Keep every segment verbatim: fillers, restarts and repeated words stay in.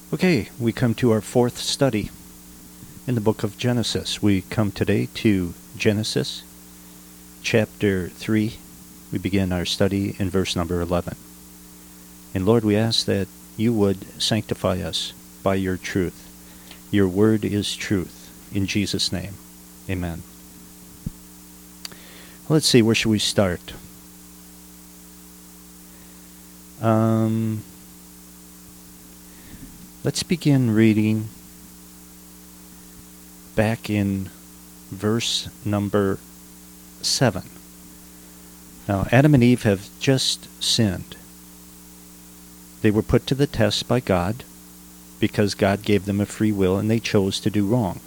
Okay, we come to our fourth study in the book of Genesis. We come today to Genesis chapter three. We begin our study in verse number eleven. And Lord, we ask that you would sanctify us by your truth. Your word is truth. In Jesus' name, amen. Let's see, where should we start? Um... Let's begin reading back in verse number seven. Now, Adam and Eve have just sinned. They were put to the test by God because God gave them a free will and they chose to do wrong.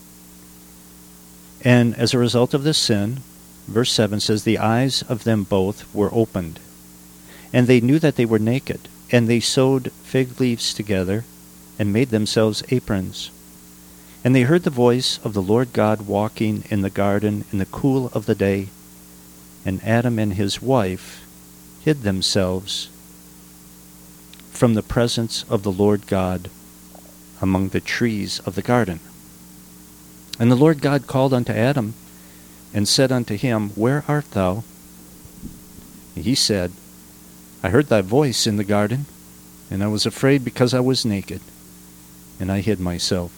And as a result of this sin, verse seven says, the eyes of them both were opened, and they knew that they were naked, and they sewed fig leaves together and made themselves aprons. And they heard the voice of the Lord God walking in the garden in the cool of the day. And Adam and his wife hid themselves from the presence of the Lord God among the trees of the garden. And the Lord God called unto Adam, and said unto him, Where art thou? And he said, I heard thy voice in the garden, and I was afraid because I was naked, and I hid myself.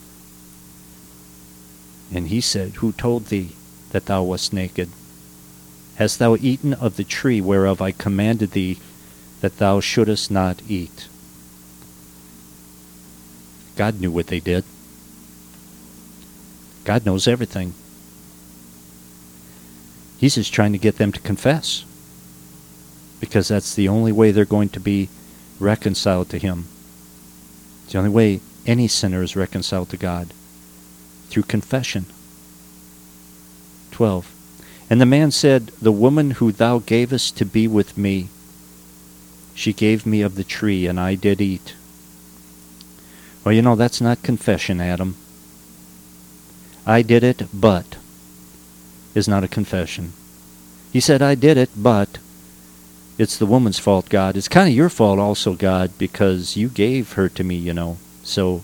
And he said, Who told thee that thou wast naked? Hast thou eaten of the tree whereof I commanded thee that thou shouldest not eat? God knew what they did. God knows everything. He's just trying to get them to confess, because that's the only way they're going to be reconciled to him. It's the only way any sinner is reconciled to God, through confession. twelve. And the man said, The woman who thou gavest to be with me, she gave me of the tree, and I did eat. Well, you know, that's not confession, Adam. I did it, but is not a confession. He said, I did it, but it's the woman's fault, God. It's kind of your fault also, God, because you gave her to me, you know. So,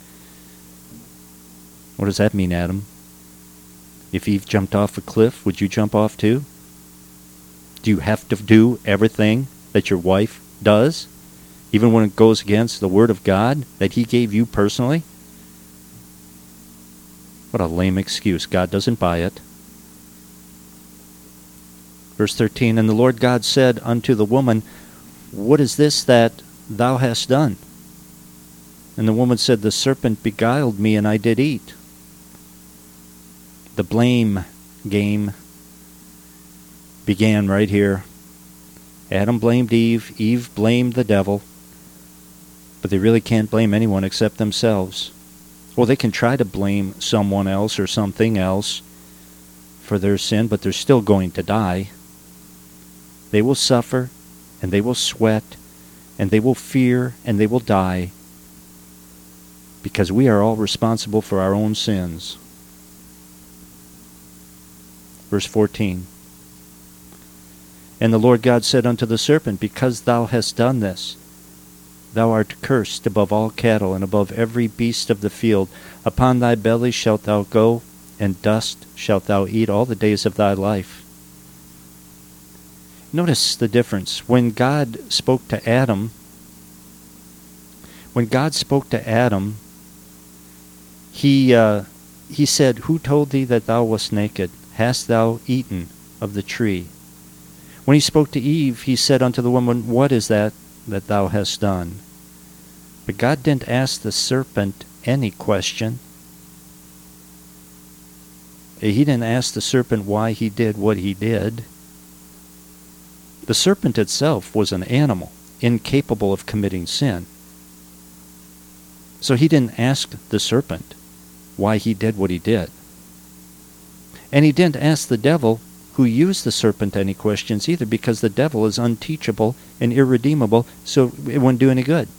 what does that mean, Adam? If Eve jumped off a cliff, would you jump off too? Do you have to do everything that your wife does, even when it goes against the word of God that he gave you personally? What a lame excuse. God doesn't buy it. Verse thirteen, And the Lord God said unto the woman, What is this that thou hast done? And the woman said, The serpent beguiled me, and I did eat. The blame game began right here. Adam blamed Eve. Eve blamed the devil. But they really can't blame anyone except themselves. Well, they can try to blame someone else or something else for their sin, but they're still going to die. They will suffer, and they will sweat, and they will fear, and they will die, because we are all responsible for our own sins. Verse fourteen. And the Lord God said unto the serpent, Because thou hast done this, thou art cursed above all cattle, and above every beast of the field. Upon thy belly shalt thou go, and dust shalt thou eat all the days of thy life. Notice the difference. When God spoke to Adam, when God spoke to Adam, he uh, he said, Who told thee that thou wast naked? Hast thou eaten of the tree? When he spoke to Eve, he said unto the woman, What is that that thou hast done? But God didn't ask the serpent any question. He didn't ask the serpent why he did what he did. The serpent itself was an animal, incapable of committing sin. So he didn't ask the serpent why he did what he did. And he didn't ask the devil, who used the serpent, any questions either, because the devil is unteachable and irredeemable, so it wouldn't do any good.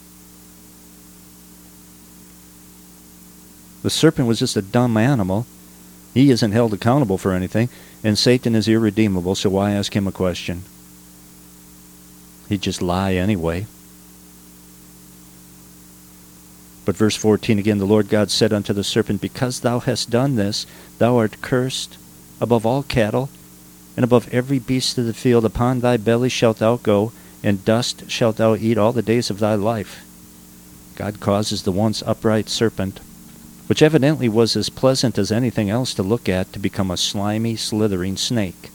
The serpent was just a dumb animal. He isn't held accountable for anything, and Satan is irredeemable, so why ask him a question? He'd just lie anyway. But verse fourteen again, the Lord God said unto the serpent, Because thou hast done this, thou art cursed above all cattle, and above every beast of the field. Upon thy belly shalt thou go, and dust shalt thou eat all the days of thy life. God causes the once upright serpent, which evidently was as pleasant as anything else to look at, to become a slimy, slithering snake.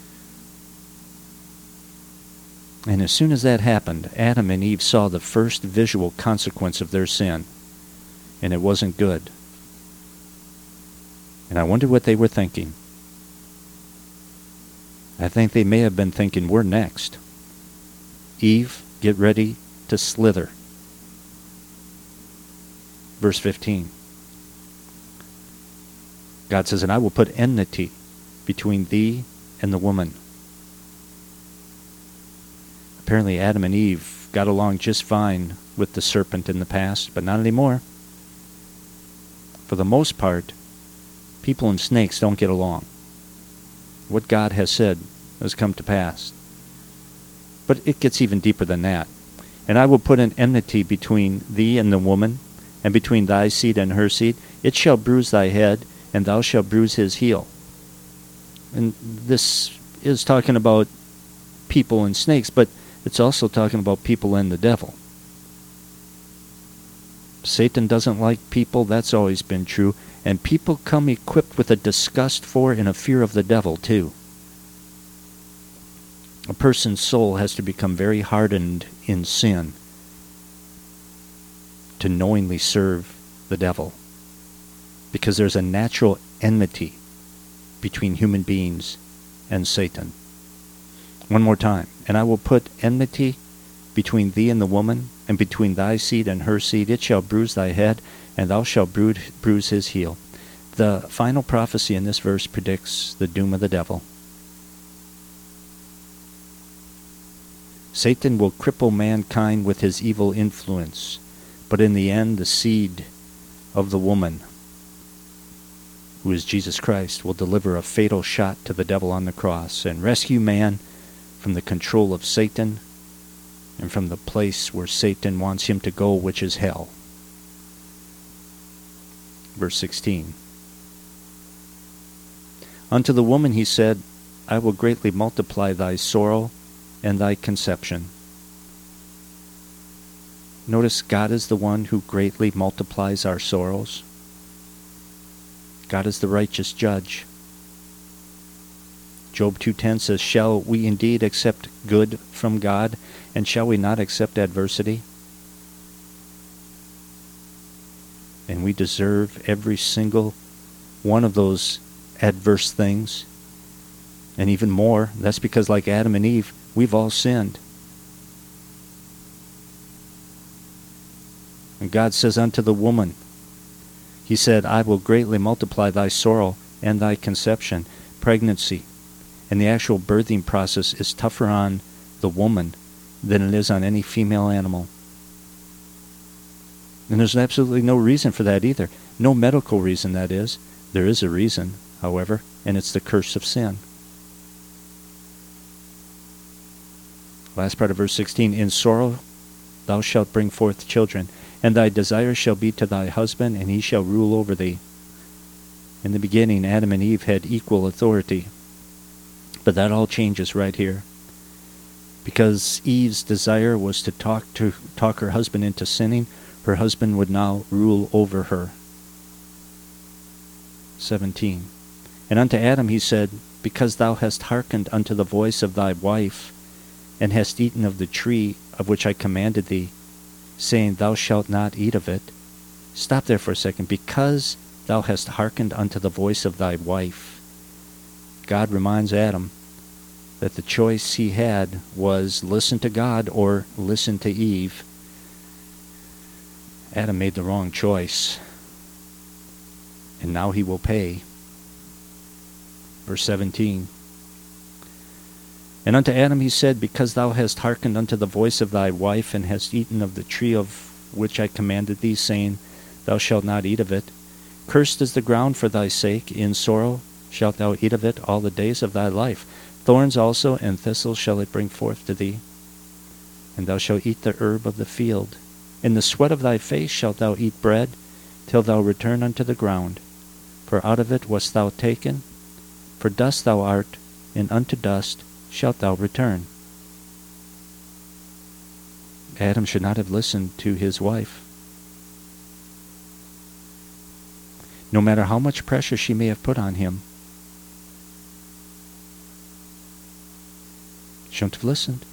And as soon as that happened, Adam and Eve saw the first visual consequence of their sin. And it wasn't good. And I wonder what they were thinking. I think they may have been thinking, we're next. Eve, get ready to slither. Verse fifteen. God says, And I will put enmity between thee and the woman. Apparently Adam and Eve got along just fine with the serpent in the past, but not anymore. For the most part, people and snakes don't get along. What God has said has come to pass. But it gets even deeper than that. And I will put an enmity between thee and the woman, and between thy seed and her seed. It shall bruise thy head, and thou shalt bruise his heel. And this is talking about people and snakes, but it's also talking about people and the devil. Satan doesn't like people, that's always been true. And people come equipped with a disgust for and a fear of the devil, too. A person's soul has to become very hardened in sin to knowingly serve the devil. Because there's a natural enmity between human beings and Satan. One more time. And I will put enmity between thee and the woman, and between thy seed and her seed. It shall bruise thy head, and thou shalt bruise his heel. The final prophecy in this verse predicts the doom of the devil. Satan will cripple mankind with his evil influence, but in the end, the seed of the woman, who is Jesus Christ, will deliver a fatal shot to the devil on the cross and rescue man from the control of Satan and from the place where Satan wants him to go, which is hell. Verse sixteen. Unto the woman he said, I will greatly multiply thy sorrow and thy conception. Notice God is the one who greatly multiplies our sorrows. God is the righteous judge. Job two ten says, Shall we indeed accept good from God, and shall we not accept adversity? And we deserve every single one of those adverse things. And even more, that's because like Adam and Eve, we've all sinned. And God says unto the woman, he said, I will greatly multiply thy sorrow and thy conception. Pregnancy and the actual birthing process is tougher on the woman than it is on any female animal. And there's absolutely no reason for that either. No medical reason, that is. There is a reason, however, and it's the curse of sin. Last part of verse sixteen, In sorrow thou shalt bring forth children, and thy desire shall be to thy husband, and he shall rule over thee. In the beginning, Adam and Eve had equal authority. But that all changes right here. Because Eve's desire was to talk to talk her husband into sinning, her husband would now rule over her. seventeen. And unto Adam he said, Because thou hast hearkened unto the voice of thy wife, and hast eaten of the tree of which I commanded thee, saying, Thou shalt not eat of it. Stop there for a second. Because thou hast hearkened unto the voice of thy wife. God reminds Adam that the choice he had was listen to God or listen to Eve. Adam made the wrong choice, and now he will pay. Verse seventeen. And unto Adam he said, Because thou hast hearkened unto the voice of thy wife, and hast eaten of the tree of which I commanded thee, saying, Thou shalt not eat of it. Cursed is the ground for thy sake, in sorrow shalt thou eat of it all the days of thy life. Thorns also and thistles shall it bring forth to thee, and thou shalt eat the herb of the field. In the sweat of thy face shalt thou eat bread, till thou return unto the ground. For out of it wast thou taken, for dust thou art, and unto dust shalt thou return. Adam should not have listened to his wife. No matter how much pressure she may have put on him, shouldn't have listened.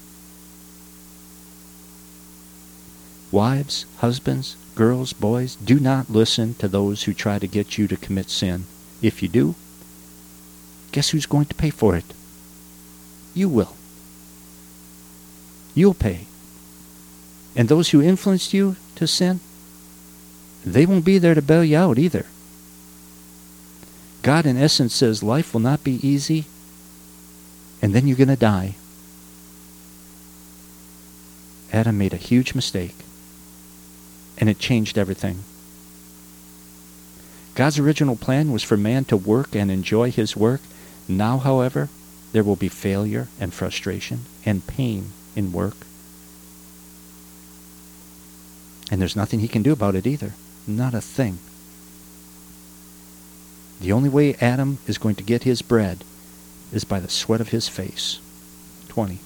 Wives, husbands, girls, boys, do not listen to those who try to get you to commit sin. If you do, guess who's going to pay for it? You will. You'll pay. And those who influenced you to sin, they won't be there to bail you out either. God, in essence, says life will not be easy, and then you're going to die. Adam made a huge mistake, and it changed everything. God's original plan was for man to work and enjoy his work. Now, however, there will be failure and frustration and pain in work. And there's nothing he can do about it either. Not a thing. The only way Adam is going to get his bread is by the sweat of his face. twenty.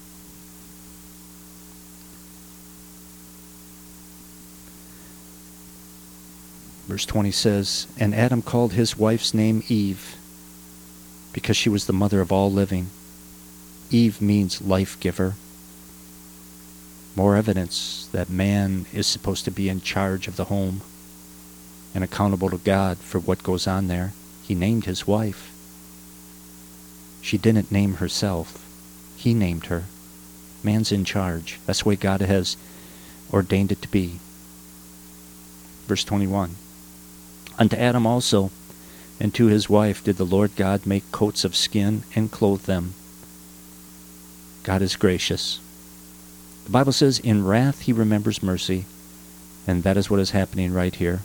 Verse twenty says, And Adam called his wife's name Eve, because she was the mother of all living. Eve means life giver. More evidence that man is supposed to be in charge of the home and accountable to God for what goes on there. He named his wife. She didn't name herself. He named her. Man's in charge. That's the way God has ordained it to be. Verse twenty-one. Unto Adam also, and to his wife did the Lord God make coats of skin and clothe them. God is gracious. The Bible says, in wrath he remembers mercy, and that is what is happening right here.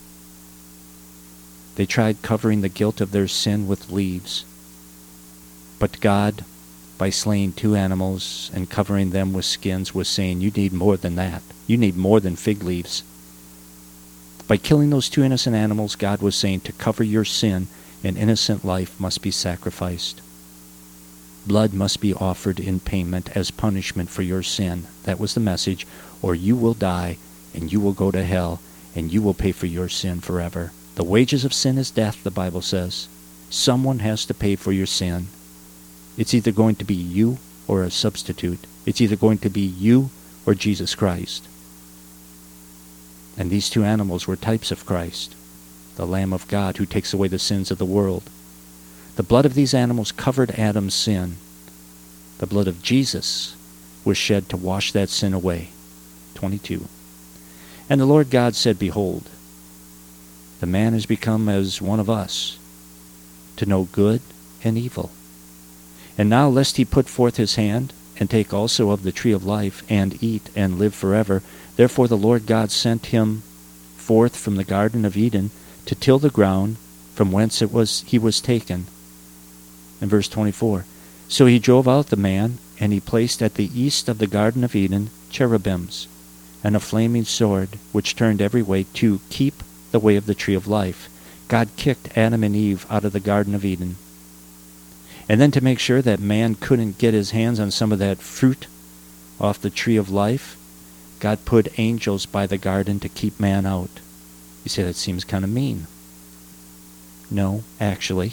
They tried covering the guilt of their sin with leaves, but God, by slaying two animals and covering them with skins, was saying, you need more than that. You need more than fig leaves. By killing those two innocent animals, God was saying, to cover your sin, an innocent life must be sacrificed. Blood must be offered in payment as punishment for your sin. That was the message. Or you will die, and you will go to hell, and you will pay for your sin forever. The wages of sin is death, the Bible says. Someone has to pay for your sin. It's either going to be you or a substitute. It's either going to be you or Jesus Christ. And these two animals were types of Christ, the Lamb of God who takes away the sins of the world. The blood of these animals covered Adam's sin. The blood of Jesus was shed to wash that sin away. twenty-two. And the Lord God said, Behold, the man has become as one of us, to know good and evil. And now lest he put forth his hand, and take also of the tree of life, and eat, and live forever, therefore the Lord God sent him forth from the Garden of Eden, to till the ground from whence it was he was taken. In verse twenty-four, So he drove out the man, and he placed at the east of the Garden of Eden cherubims, and a flaming sword, which turned every way to keep the way of the tree of life. God kicked Adam and Eve out of the Garden of Eden. And then to make sure that man couldn't get his hands on some of that fruit off the tree of life, God put angels by the garden to keep man out. You say that seems kind of mean. No, actually.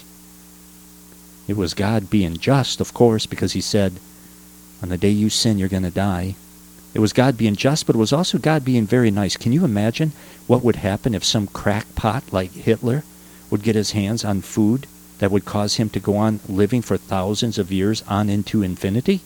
It was God being just, of course, because he said, on the day you sin, you're going to die. It was God being just, but it was also God being very nice. Can you imagine what would happen if some crackpot like Hitler would get his hands on food that would cause him to go on living for thousands of years on into infinity?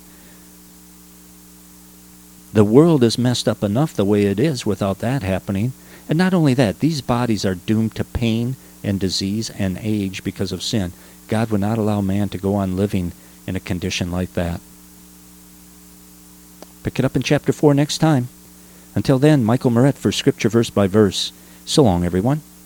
The world is messed up enough the way it is without that happening. And not only that, these bodies are doomed to pain and disease and age because of sin. God would not allow man to go on living in a condition like that. Pick it up in chapter four next time. Until then, Michael Moret for Scripture Verse by Verse. So long, everyone.